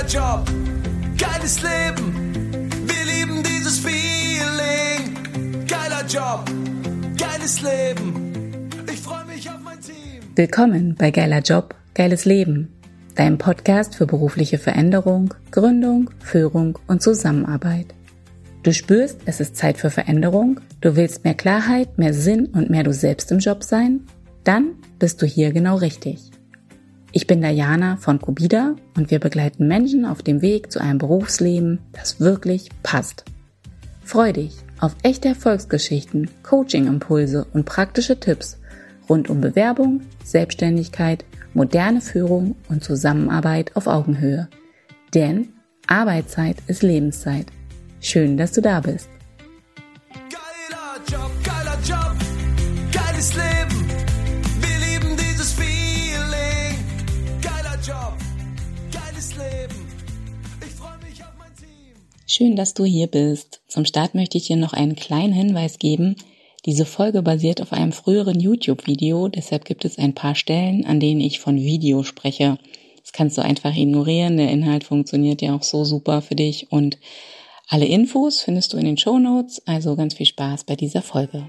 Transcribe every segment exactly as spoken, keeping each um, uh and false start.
Job, geiles Leben, wir lieben dieses Feeling. Geiler Job, geiles Leben, ich freue mich auf mein Team. Willkommen bei Geiler Job, geiles Leben, deinem Podcast für berufliche Veränderung, Gründung, Führung und Zusammenarbeit. Du spürst, es ist Zeit für Veränderung, du willst mehr Klarheit, mehr Sinn und mehr du selbst im Job sein? Dann bist du hier genau richtig. Ich bin Diana von Cubida und wir begleiten Menschen auf dem Weg zu einem Berufsleben, das wirklich passt. Freu dich auf echte Erfolgsgeschichten, Coaching-Impulse und praktische Tipps rund um Bewerbung, Selbstständigkeit, moderne Führung und Zusammenarbeit auf Augenhöhe. Denn Arbeitszeit ist Lebenszeit. Schön, dass du da bist. Geiler Job, geiler Job, geiles Leben, wir lieben dieses Feeling. Geiler Job, geiles Leben, ich freue mich auf mein Team. Schön, dass du hier bist. Zum Start möchte ich dir noch einen kleinen Hinweis geben. Diese Folge basiert auf einem früheren YouTube-Video, deshalb gibt es ein paar Stellen, an denen ich von Video spreche. Das kannst du einfach ignorieren, der Inhalt funktioniert ja auch so super für dich und alle Infos findest du in den Shownotes, also ganz viel Spaß bei dieser Folge.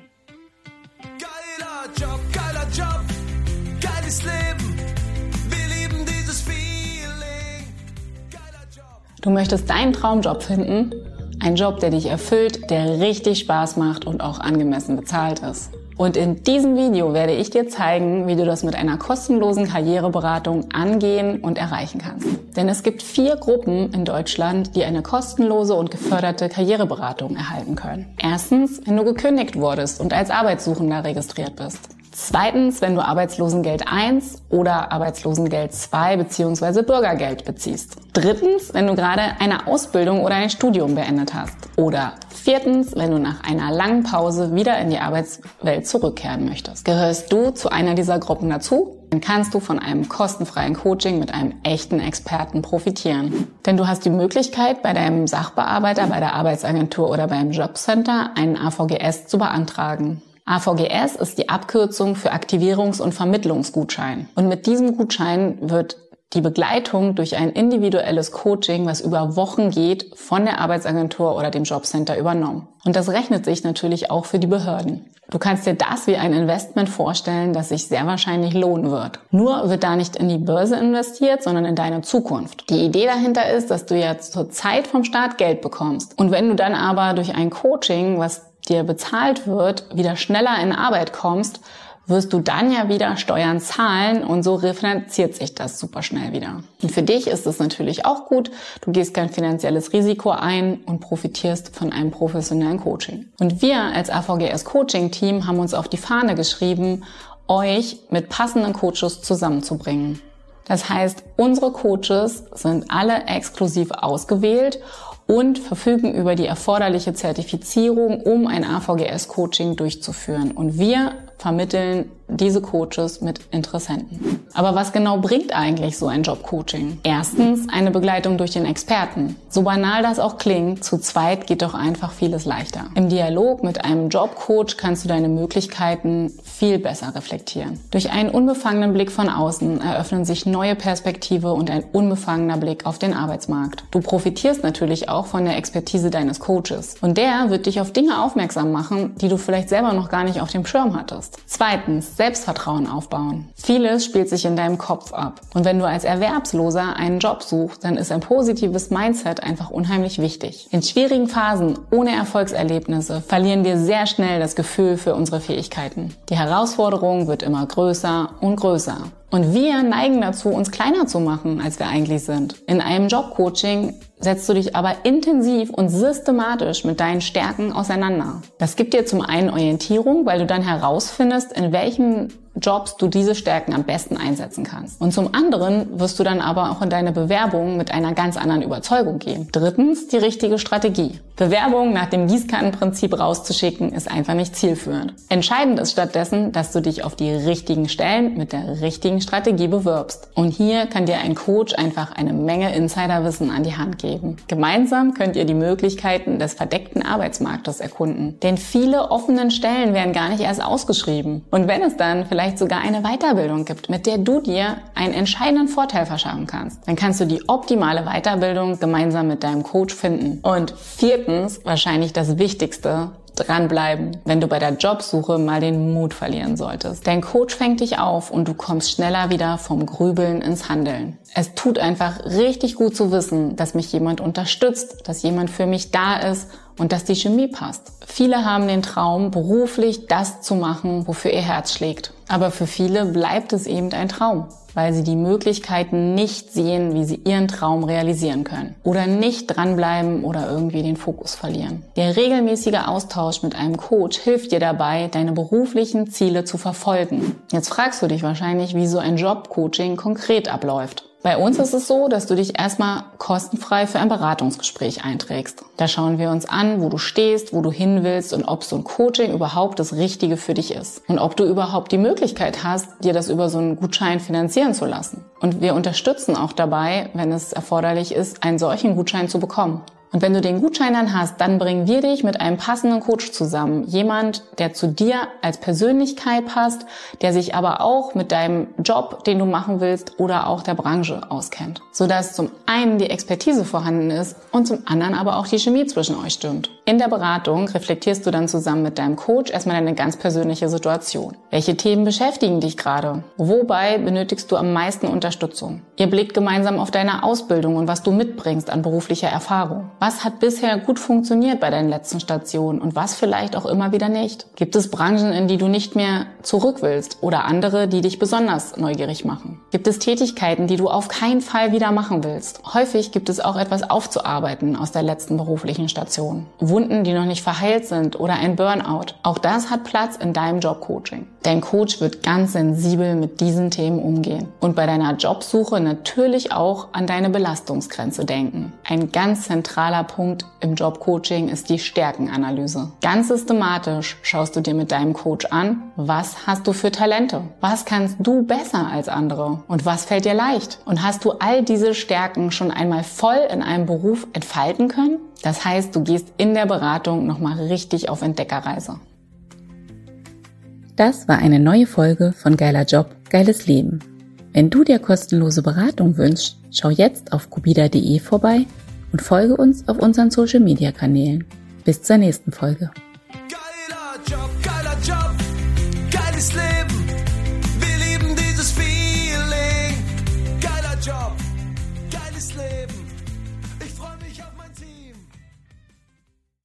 Geiler Job, geiler Job, geiles Leben, wir lieben dieses Feeling. Geiler Job. Du möchtest deinen Traumjob finden? Ein Job, der dich erfüllt, der richtig Spaß macht und auch angemessen bezahlt ist. Und in diesem Video werde ich dir zeigen, wie du das mit einer kostenlosen Karriereberatung angehen und erreichen kannst. Denn es gibt vier Gruppen in Deutschland, die eine kostenlose und geförderte Karriereberatung erhalten können. Erstens, wenn du gekündigt wurdest und als Arbeitssuchender registriert bist. Zweitens, wenn du Arbeitslosengeld eins oder Arbeitslosengeld zwei bzw. Bürgergeld beziehst. Drittens, wenn du gerade eine Ausbildung oder ein Studium beendet hast. Oder viertens, wenn du nach einer langen Pause wieder in die Arbeitswelt zurückkehren möchtest. Gehörst du zu einer dieser Gruppen dazu? Dann kannst du von einem kostenfreien Coaching mit einem echten Experten profitieren. Denn du hast die Möglichkeit, bei deinem Sachbearbeiter, bei der Arbeitsagentur oder beim Jobcenter einen A V G S zu beantragen. A V G S ist die Abkürzung für Aktivierungs- und Vermittlungsgutschein. Und mit diesem Gutschein wird die Begleitung durch ein individuelles Coaching, was über Wochen geht, von der Arbeitsagentur oder dem Jobcenter übernommen. Und das rechnet sich natürlich auch für die Behörden. Du kannst dir das wie ein Investment vorstellen, das sich sehr wahrscheinlich lohnen wird. Nur wird da nicht in die Börse investiert, sondern in deine Zukunft. Die Idee dahinter ist, dass du ja zur Zeit vom Start Geld bekommst. Und wenn du dann aber durch ein Coaching, was dir bezahlt wird, wieder schneller in Arbeit kommst, wirst du dann ja wieder Steuern zahlen und so refinanziert sich das super schnell wieder. Und für dich ist es natürlich auch gut, du gehst kein finanzielles Risiko ein und profitierst von einem professionellen Coaching. Und wir als A V G S Coaching Team haben uns auf die Fahne geschrieben, euch mit passenden Coaches zusammenzubringen. Das heißt, unsere Coaches sind alle exklusiv ausgewählt und verfügen über die erforderliche Zertifizierung, um ein A V G S-Coaching durchzuführen. Und wir vermitteln diese Coaches mit Interessenten. Aber was genau bringt eigentlich so ein Jobcoaching? Erstens, eine Begleitung durch den Experten. So banal das auch klingt, zu zweit geht doch einfach vieles leichter. Im Dialog mit einem Jobcoach kannst du deine Möglichkeiten viel besser reflektieren. Durch einen unbefangenen Blick von außen eröffnen sich neue Perspektive und ein unbefangener Blick auf den Arbeitsmarkt. Du profitierst natürlich auch von der Expertise deines Coaches. Und der wird dich auf Dinge aufmerksam machen, die du vielleicht selber noch gar nicht auf dem Schirm hattest. Zweitens, Selbstvertrauen aufbauen. Vieles spielt sich in deinem Kopf ab. Und wenn du als Erwerbsloser einen Job suchst, dann ist ein positives Mindset einfach unheimlich wichtig. In schwierigen Phasen ohne Erfolgserlebnisse verlieren wir sehr schnell das Gefühl für unsere Fähigkeiten. Die Herausforderung wird immer größer und größer. Und wir neigen dazu, uns kleiner zu machen, als wir eigentlich sind. In einem Jobcoaching setzt du dich aber intensiv und systematisch mit deinen Stärken auseinander. Das gibt dir zum einen Orientierung, weil du dann herausfindest, in welchen Jobs du diese Stärken am besten einsetzen kannst. Und zum anderen wirst du dann aber auch in deine Bewerbung mit einer ganz anderen Überzeugung gehen. Drittens, die richtige Strategie. Bewerbungen nach dem Gießkannenprinzip rauszuschicken, ist einfach nicht zielführend. Entscheidend ist stattdessen, dass du dich auf die richtigen Stellen mit der richtigen Strategie bewirbst. Und hier kann dir ein Coach einfach eine Menge Insiderwissen an die Hand geben. Gemeinsam könnt ihr die Möglichkeiten des verdeckten Arbeitsmarktes erkunden. Denn viele offenen Stellen werden gar nicht erst ausgeschrieben. Und wenn es dann vielleicht vielleicht sogar eine Weiterbildung gibt, mit der du dir einen entscheidenden Vorteil verschaffen kannst. Dann kannst du die optimale Weiterbildung gemeinsam mit deinem Coach finden. Und viertens, wahrscheinlich das Wichtigste, dranbleiben, wenn du bei der Jobsuche mal den Mut verlieren solltest. Dein Coach fängt dich auf und du kommst schneller wieder vom Grübeln ins Handeln. Es tut einfach richtig gut zu wissen, dass mich jemand unterstützt, dass jemand für mich da ist und dass die Chemie passt. Viele haben den Traum, beruflich das zu machen, wofür ihr Herz schlägt. Aber für viele bleibt es eben ein Traum, weil sie die Möglichkeiten nicht sehen, wie sie ihren Traum realisieren können. Oder nicht dranbleiben oder irgendwie den Fokus verlieren. Der regelmäßige Austausch mit einem Coach hilft dir dabei, deine beruflichen Ziele zu verfolgen. Jetzt fragst du dich wahrscheinlich, wie so ein Jobcoaching konkret abläuft. Bei uns ist es so, dass du dich erstmal kostenfrei für ein Beratungsgespräch einträgst. Da schauen wir uns an, wo du stehst, wo du hin willst und ob so ein Coaching überhaupt das Richtige für dich ist. Und ob du überhaupt die Möglichkeit hast, dir das über so einen Gutschein finanzieren zu lassen. Und wir unterstützen auch dabei, wenn es erforderlich ist, einen solchen Gutschein zu bekommen. Und wenn du den Gutschein dann hast, dann bringen wir dich mit einem passenden Coach zusammen. Jemand, der zu dir als Persönlichkeit passt, der sich aber auch mit deinem Job, den du machen willst, oder auch der Branche auskennt. Sodass zum einen die Expertise vorhanden ist und zum anderen aber auch die Chemie zwischen euch stimmt. In der Beratung reflektierst du dann zusammen mit deinem Coach erstmal deine ganz persönliche Situation. Welche Themen beschäftigen dich gerade? Wobei benötigst du am meisten Unterstützung? Ihr blickt gemeinsam auf deine Ausbildung und was du mitbringst an beruflicher Erfahrung. Was hat bisher gut funktioniert bei deinen letzten Stationen und was vielleicht auch immer wieder nicht? Gibt es Branchen, in die du nicht mehr zurück willst oder andere, die dich besonders neugierig machen? Gibt es Tätigkeiten, die du auf keinen Fall wieder machen willst? Häufig gibt es auch etwas aufzuarbeiten aus der letzten beruflichen Station. Wunden, die noch nicht verheilt sind oder ein Burnout. Auch das hat Platz in deinem Jobcoaching. Dein Coach wird ganz sensibel mit diesen Themen umgehen und bei deiner Jobsuche natürlich auch an deine Belastungsgrenze denken. Ein ganz zentraler Punkt im Jobcoaching ist die Stärkenanalyse. Ganz systematisch schaust du dir mit deinem Coach an, was hast du für Talente? Was kannst du besser als andere? Und was fällt dir leicht? Und hast du all diese Stärken schon einmal voll in einem Beruf entfalten können? Das heißt, du gehst in der Beratung nochmal richtig auf Entdeckerreise. Das war eine neue Folge von Geiler Job, geiles Leben. Wenn du dir kostenlose Beratung wünschst, schau jetzt auf cubida punkt de vorbei und folge uns auf unseren Social-Media-Kanälen. Bis zur nächsten Folge.